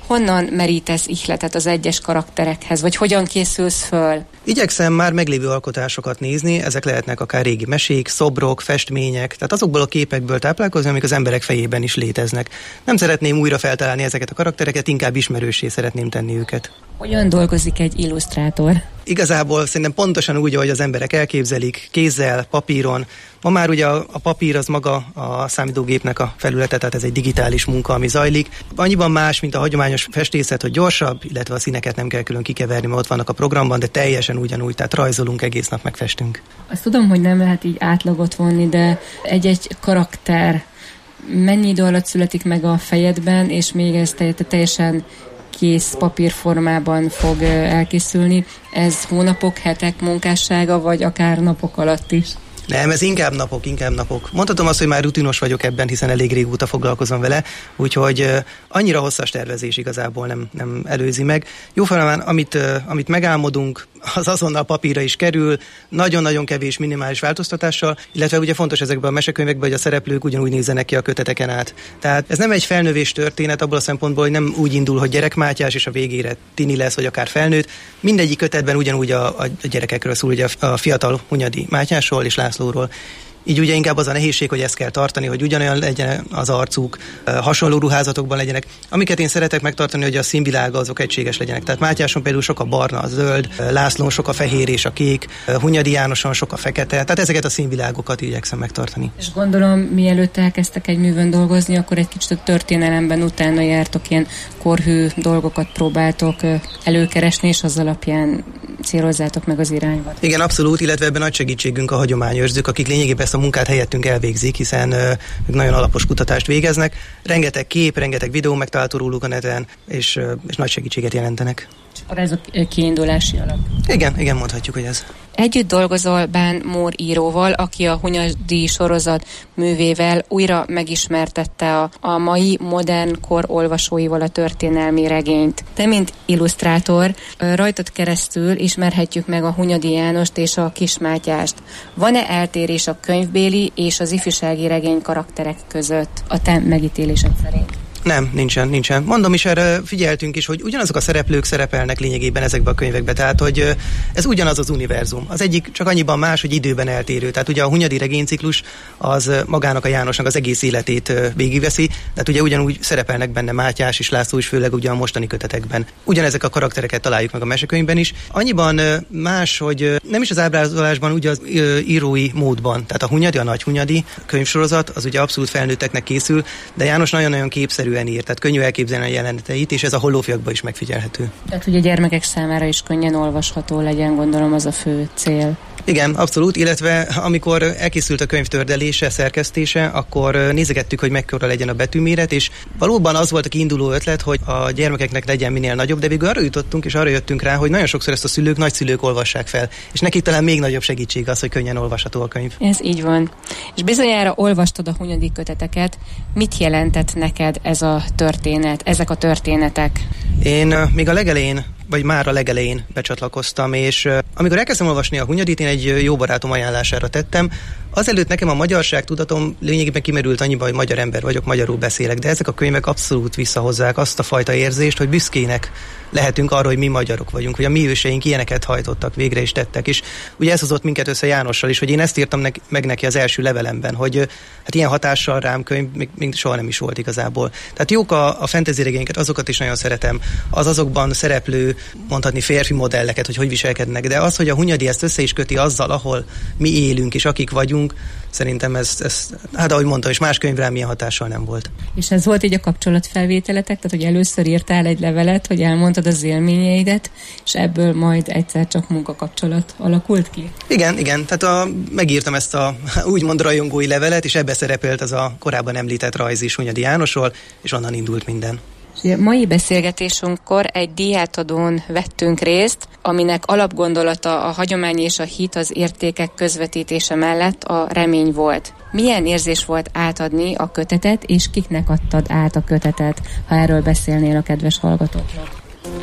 honnan merítesz ihletet az egyes karakterekhez, vagy hogyan készülsz föl? Igyekszem már meglévő alkotásokat nézni, ezek lehetnek akár régi mesék, szobrok, festmények, tehát azokból a képekből táplálkozni, amik az emberek fejében is léteznek. Nem szeretném újra feltalálni ezeket a karaktereket, inkább ismerőssé szeretném tenni őket. Hogyan dolgozik egy illusztrátor? Igazából szerintem pontosan úgy, ahogy az emberek elképzelik, kézzel, papíron. Ma már ugye a, a papír az maga a számítógépnek a felülete, tehát ez egy digitális munka, ami zajlik. Annyiban más, mint a hagyományos festészet, hogy gyorsabb, illetve a színeket nem kell külön kikeverni, mert ott vannak a programban, de teljesen ugyanúgy, tehát rajzolunk egész nap, megfestünk. Azt tudom, hogy nem lehet így átlagot vonni, de egy-egy karakter mennyi idő alatt születik meg a fejedben, és még ez teljesen kész papírformában fog elkészülni. Ez hónapok, hetek munkássága, vagy akár napok alatt is? Nem, ez inkább napok, inkább napok. Mondhatom azt, hogy már rutinos vagyok ebben, hiszen elég régóta foglalkozom vele, úgyhogy uh, annyira hosszas tervezés igazából nem, nem előzi meg. Jóformán, amit, uh, amit megálmodunk, az azonnal papírra is kerül, nagyon-nagyon kevés minimális változtatással, illetve ugye fontos ezekben a mesekönyvekben, hogy a szereplők ugyanúgy nézzenek ki a köteteken át. Tehát ez nem egy felnövés történet abból a szempontból, hogy nem úgy indul, hogy Gyerek Mátyás, és a végére tini lesz, vagy akár felnőtt. Mindegyik kötetben ugyanúgy a, a gyerekekről szól, ugye a, a fiatal Hunyadi Mátyásról és Lászlóról. Így ugye inkább az a nehézség, hogy ezt kell tartani, hogy ugyanolyan legyen az arcuk, hasonló ruházatokban legyenek. Amiket én szeretek megtartani, hogy a színvilága azok egységes legyenek. Tehát Mátyáson például sok a barna, a zöld, Lászlón sok a fehér és a kék, Hunyadi Jánoson sok a fekete. Tehát ezeket a színvilágokat igyekszem megtartani. És gondolom, mielőtt elkezdtek egy művön dolgozni, akkor egy kicsit a történelemben utána jártok, ilyen korhű dolgokat próbáltok előkeresni, és az alapján célozzátok meg az irányvat. Igen, abszolút, illetve ebben nagy segítségünk a hagyományőrzők, akik lényegében ezt a munkát helyettünk elvégzik, hiszen uh, nagyon alapos kutatást végeznek. Rengeteg kép, rengeteg videó megtalálható róluk a neten, és, uh, és nagy segítséget jelentenek. És akkor ez a kiindulási alap. Igen, igen, mondhatjuk, hogy ez. Együtt dolgozol Bán Mór íróval, aki a Hunyadi sorozat művével újra megismertette a, a mai modern kor olvasóival a történelmi regényt. Te, mint illusztrátor, rajtad keresztül ismerhetjük meg a Hunyadi Jánost és a Kis Mátyást. Van-e eltérés a könyvbéli és az ifjúsági regény karakterek között a te megítélésed szerint? Nem, nincsen, nincsen. Mondom is, erre figyeltünk is, hogy ugyanazok a szereplők szerepelnek lényegében ezekbe a könyvekbe, tehát hogy ez ugyanaz az univerzum. Az egyik csak annyiban más, hogy időben eltérő. Tehát ugye a Hunyadi regényciklus az magának a Jánosnak az egész életét végigveszi, tehát ugye ugyanúgy szerepelnek benne Mátyás és László is, főleg ugye a mostani kötetekben. Ugyanezek a karaktereket találjuk meg a mesekönyvben is. Annyiban más, hogy nem is az ábrázolásban, ugye az írói módban. Tehát a Hunyadi, a Nagy Hunyadi könyvsorozat, az ugye abszolút felnőtteknek készül, de János nagyon-nagyon képszerű írt, tehát könnyű elképzelni a jeleneteit, és ez a Hollófiakban is megfigyelhető. Tehát, hogy a gyermekek számára is könnyen olvasható legyen, gondolom, az a fő cél. Igen, abszolút, illetve amikor elkészült a könyv tördelése, szerkesztése, akkor nézegettük, hogy mekkora legyen a betűméret, és valóban az volt a kiinduló ötlet, hogy a gyermekeknek legyen minél nagyobb, de végül arra jutottunk, és arra jöttünk rá, hogy nagyon sokszor ezt a szülők, nagyszülők olvassák fel, és nekik talán még nagyobb segítség az, hogy könnyen olvasható a könyv. Ez így van. És bizonyára olvastad a Hunyadi köteteket. Mit jelentett neked ez a történet, ezek a történetek? Én még a legelején, vagy már a legelején becsatlakoztam, és uh, amikor elkezdtem olvasni a Hunyadit, én egy jó barátom ajánlására tettem. Azelőtt nekem a magyarság tudatom lényegében kimerült annyiba, hogy magyar ember vagyok, magyarul beszélek, de ezek a könyvek abszolút visszahozzák azt a fajta érzést, hogy büszkének lehetünk arra, hogy mi magyarok vagyunk, hogy a mi őseink ilyeneket hajtottak, végre is tettek, és ugye ez hozott minket össze Jánossal is, hogy én ezt írtam nek- meg neki az első levelemben, hogy hát ilyen hatással rám könyv még, még soha nem is volt igazából. Tehát jók a, a fantasy regényeket, azokat is nagyon szeretem, az azokban szereplő, mondhatni férfi modelleket, hogy hogy viselkednek, de az, hogy a Hunyadi ezt össze is köti azzal, ahol mi élünk és akik vagyunk, szerintem ez, ez hát ahogy mondtam, és más könyv rám ilyen hatással nem volt. És ez volt így a kapcsolatfelvételetek, tehát hogy először írtál egy levelet, hogy elmondtad az élményeidet, és ebből majd egyszer csak munkakapcsolat alakult ki? Igen, igen, tehát a, megírtam ezt a úgymond rajongói levelet, és ebbe szerepelt az a korábban említett rajz is Hunyadi Jánosról, és onnan indult minden. Mai beszélgetésünkkor egy díjátadón vettünk részt, aminek alapgondolata a hagyomány és a hit az értékek közvetítése mellett a remény volt. Milyen érzés volt átadni a kötetet, és kiknek adtad át a kötetet, ha erről beszélnél a kedves hallgatóknak?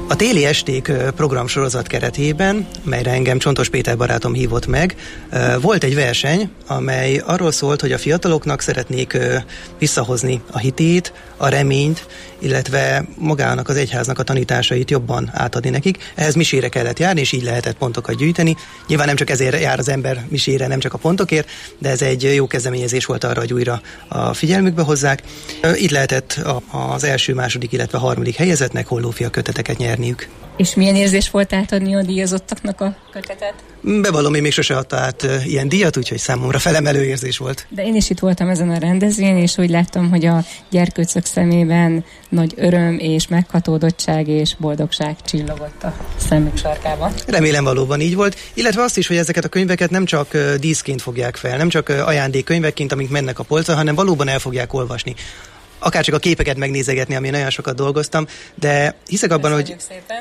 A Téli Esték programsorozat keretében, melyre engem Csontos Péter barátom hívott meg, volt egy verseny, amely arról szólt, hogy a fiataloknak szeretnék visszahozni a hitét, a reményt, illetve magának az egyháznak a tanításait jobban átadni nekik. Ehhez misére kellett járni, és így lehetett pontokat gyűjteni. Nyilván nem csak ezért jár az ember misére, nem csak a pontokért, de ez egy jó kezdeményezés volt arra, hogy újra a figyelmükbe hozzák. Itt lehetett az első, második, illetve harmadik helyezetnek Hollófia köteteket nyerniük. És milyen érzés volt átadni a díjazottaknak a kötetet? Bevallom, én még sose adta át ilyen díjat, úgyhogy számomra felemelő érzés volt. De én is itt voltam ezen a rendezvényen, és úgy láttam, hogy a gyerkőcök szemében nagy öröm és meghatódottság és boldogság csillogott a szemük sarkában. Remélem valóban így volt, illetve azt is, hogy ezeket a könyveket nem csak díszként fogják fel, nem csak ajándékkönyvekként, amik mennek a polcra, hanem valóban el fogják olvasni. Akár csak a képeket megnézegetni, amin nagyon sokat dolgoztam, de hiszek abban, hogy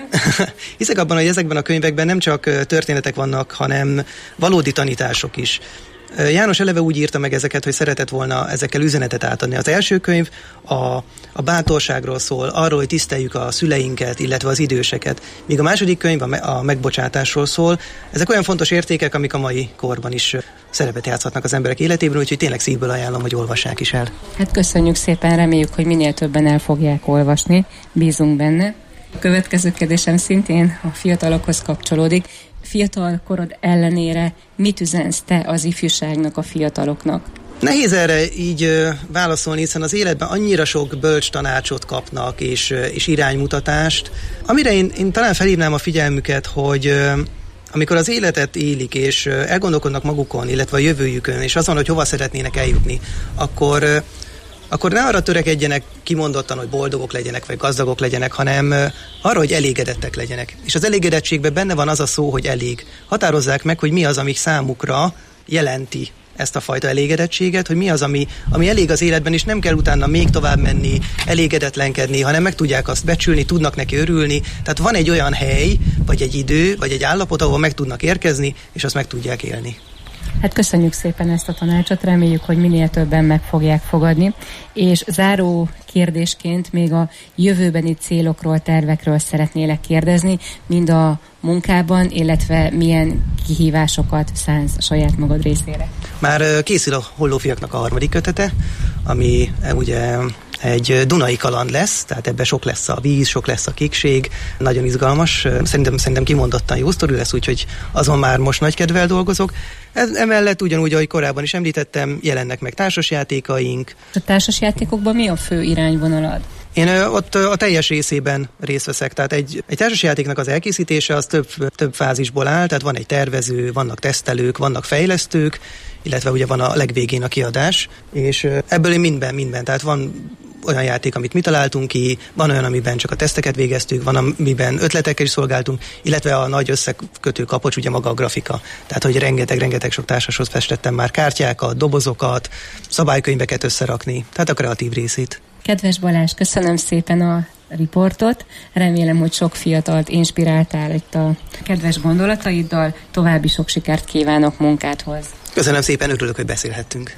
hiszek abban, hogy ezekben a könyvekben nem csak történetek vannak, hanem valódi tanítások is. János eleve úgy írta meg ezeket, hogy szeretett volna ezekkel üzenetet átadni. Az első könyv a, a bátorságról szól, arról, hogy tiszteljük a szüleinket, illetve az időseket. Míg a második könyv a, me, a megbocsátásról szól. Ezek olyan fontos értékek, amik a mai korban is szerepet játszhatnak az emberek életében, úgyhogy tényleg szívből ajánlom, hogy olvassák is el. Hát köszönjük szépen, reméljük, hogy minél többen el fogják olvasni, bízunk benne. A következő kérdésem szintén a fiatalokhoz kapcsolódik. Fiatal korod ellenére mit üzensz te az ifjúságnak, a fiataloknak? Nehéz erre így ö, válaszolni, hiszen az életben annyira sok bölcs tanácsot kapnak, és, ö, és iránymutatást, amire én, én talán felhívnám a figyelmüket, hogy ö, amikor az életet élik, és ö, elgondolkodnak magukon, illetve a jövőjükön, és azon, hogy hova szeretnének eljutni, akkor... Ö, akkor ne arra törekedjenek kimondottan, hogy boldogok legyenek, vagy gazdagok legyenek, hanem arra, hogy elégedettek legyenek. És az elégedettségben benne van az a szó, hogy elég. Határozzák meg, hogy mi az, ami számukra jelenti ezt a fajta elégedettséget, hogy mi az, ami, ami elég az életben, és nem kell utána még tovább menni, elégedetlenkedni, hanem meg tudják azt becsülni, tudnak neki örülni. Tehát van egy olyan hely, vagy egy idő, vagy egy állapot, ahol meg tudnak érkezni, és azt meg tudják élni. Hát köszönjük szépen ezt a tanácsot, reméljük, hogy minél többen meg fogják fogadni. És záró kérdésként még a jövőbeni célokról, tervekről szeretnélek kérdezni, mind a munkában, illetve milyen kihívásokat szánsz a saját magad részére. Már készül a Hollófiaknak a harmadik kötete, ami ugye egy dunai kaland lesz, tehát ebben sok lesz a víz, sok lesz a kékség, nagyon izgalmas, szerintem, szerintem kimondottan jó sztori lesz, úgyhogy azon már most nagy kedvel dolgozok. Emellett ugyanúgy, ahogy korábban is említettem, jelennek meg társasjátékaink. A társasjátékokban mi a fő irányvonalad? Én ott a teljes részében részt veszek, tehát egy, egy társasjátéknak az elkészítése az több, több fázisból áll, tehát van egy tervező, vannak tesztelők, vannak fejlesztők, illetve ugye van a legvégén a kiadás, és ebből én mindben, mindben, tehát van olyan játék, amit mi találtunk ki, van olyan, amiben csak a teszteket végeztük, van, amiben ötletekkel is szolgáltunk, illetve a nagy összekötő kapocs, ugye maga a grafika. Tehát, hogy rengeteg-rengeteg sok társashoz festettem már kártyákat, dobozokat, szabálykönyveket összerakni, tehát a kreatív részét. Kedves Balázs, köszönöm szépen a riportot, remélem, hogy sok fiatalt inspiráltál itt a kedves gondolataiddal, további sok sikert kívánok munkádhoz. Köszönöm szépen, örülök, hogy beszélhettünk.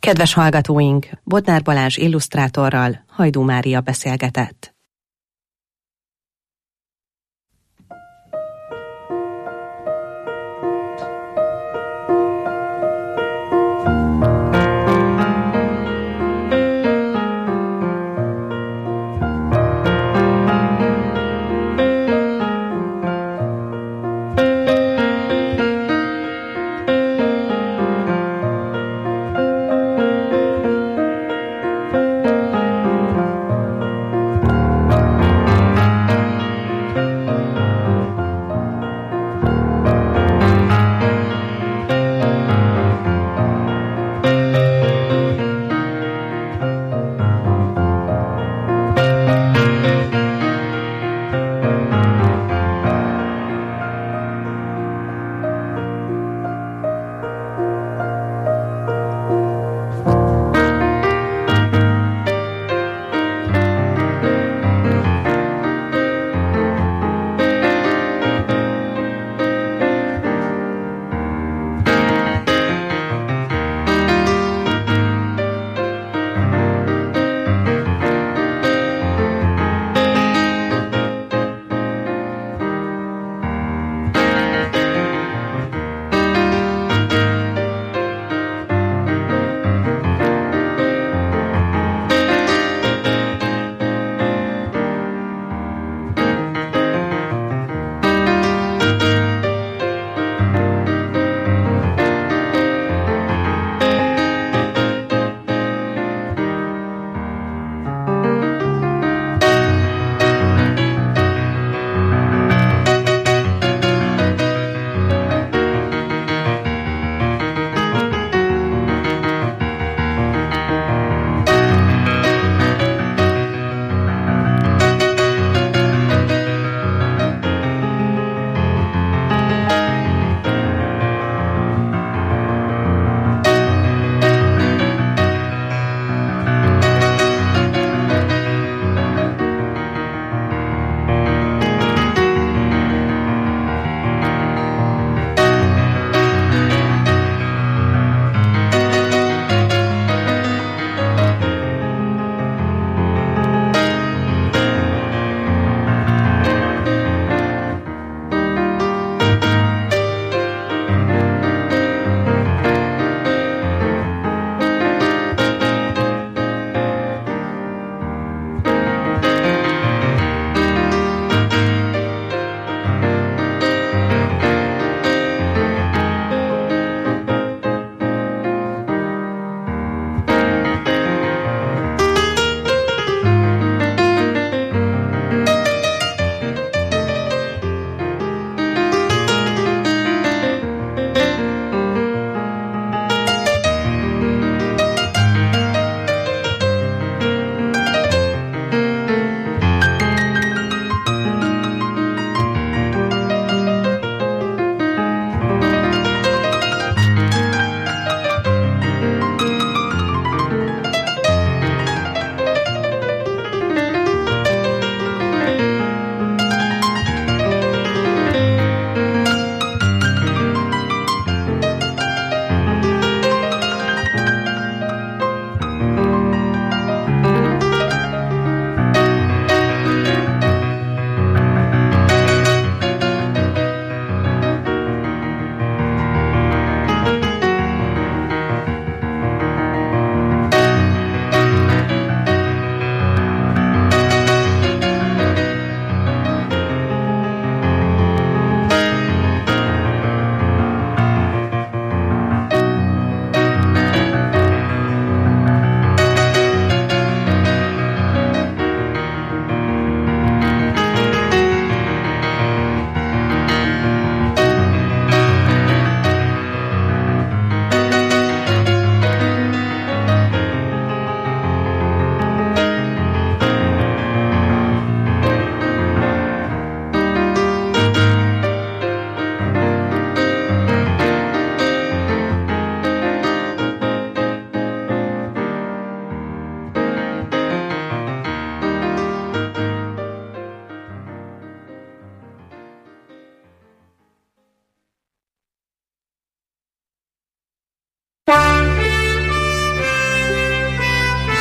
Kedves hallgatóink, Bodnár Balázs illusztrátorral Hajdú Mária beszélgetett.